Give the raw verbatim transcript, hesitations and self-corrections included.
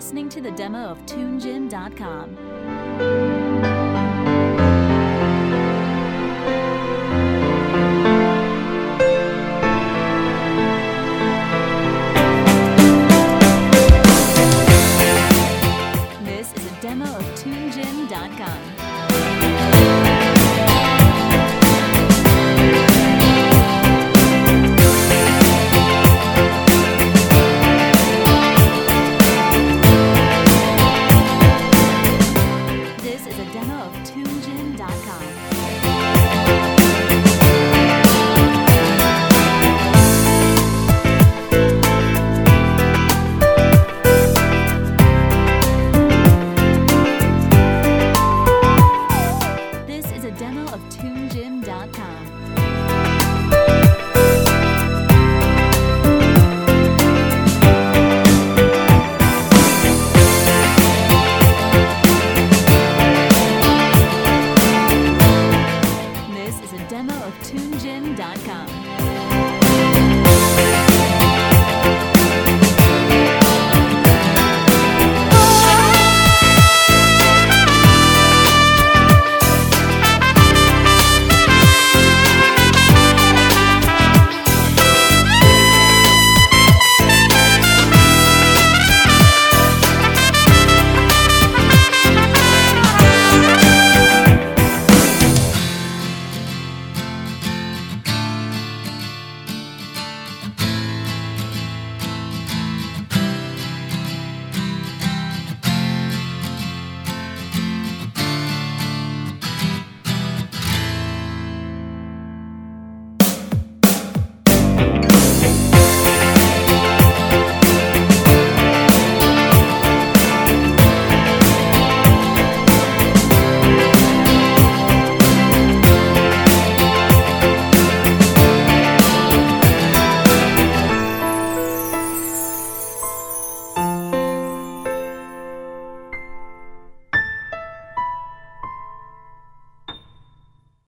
listening to the demo of Tune Gym dot com. This is a demo of Tune Gym dot com. This is a demo of Tune Gym dot com. This is a demo of Tune Gym dot com. This is a demo of Tune Gym dot com.